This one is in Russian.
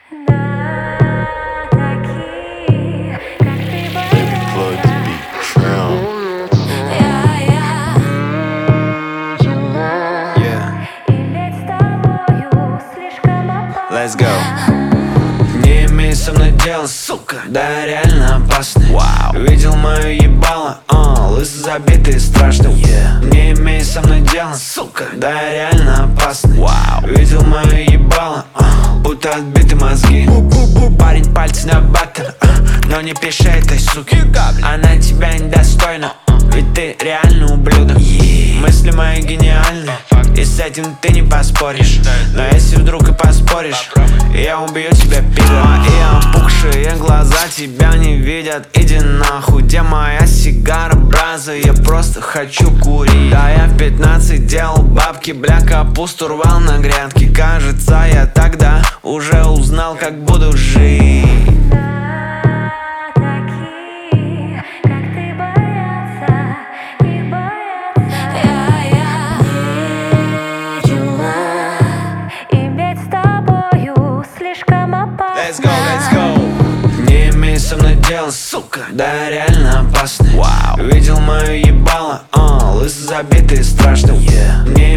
Let's go. Не имей со мной дела, сука, да реально опасный. Видел мою ебало, лысо забитый страшный. Не имей со мной дела, сука, да реально опасный. Видел мою ебало, будто отбиты мозги. Парень пальцы на баттер, но не пиши этой суке. Она тебя недостойна, ведь ты реально ублюдок. Мысли мои гениальны, и с этим ты не поспоришь. Но если вдруг и поспоришь, я убью тебя, пидор. Мои опухшие глаза тебя не видят, иди нахуй. Где моя сигара, браза, я просто хочу курить. Да, я в 15 делал бабки, бля, капусту рвал на грядке. Кажется, я тогда уже узнал, как буду жить. Let's go, let's go. Не имей со мной дела, сука, да реально опасный. Видел мою ебало, лысо забитый страшный. Не